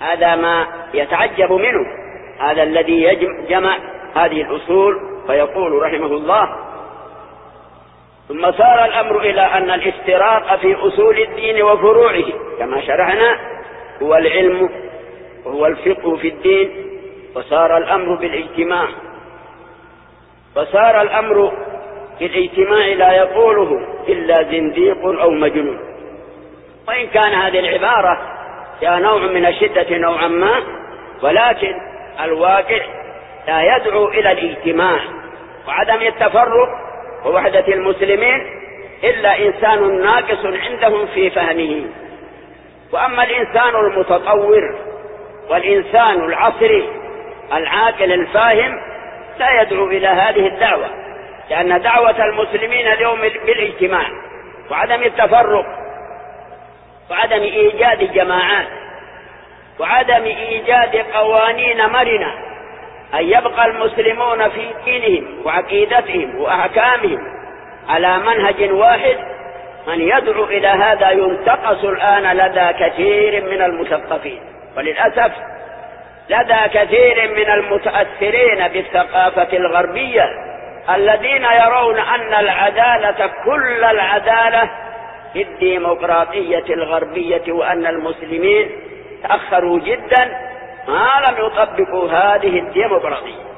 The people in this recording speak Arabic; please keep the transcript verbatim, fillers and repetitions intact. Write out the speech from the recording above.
هذا ما يتعجب منه، هذا الذي جمع هذه الأصول. فيقول رحمه الله: ثم صار الأمر إلى أن الافتراق في أصول الدين وفروعه كما شرحنا هو العلم وهو الفقه في الدين، وصار الأمر بالاجتماع. وصار الأمر بالاجتماع لا يقوله إلا زنديق أو مجنون. وإن كان هذه العبارة فيها نوع من الشدة نوعا ما، ولكن الواقع لا يدعو إلى الاجتماع وعدم التفرق ووحدة المسلمين إلا إنسان ناقص عندهم في فهمه. وأما الإنسان المتطور والإنسان العصري العاقل الفاهم لا يدعو إلى هذه الدعوة، لأن دعوة المسلمين اليوم بالاجتماع وعدم التفرق وعدم إيجاد جماعات وعدم إيجاد قوانين مرنة، أن يبقى المسلمون في دينهم وعقيدتهم وأحكامهم على منهج واحد. من يدعو إلى هذا ينتقص الآن لدى كثير من المثقفين، وللأسف لدى كثير من المتأثرين بالثقافة الغربية الذين يرون أن العدالة كل العدالة في الديمقراطية الغربية، وأن المسلمين تأخروا جدا ما لم يطبقوا هذه الديمقراطية.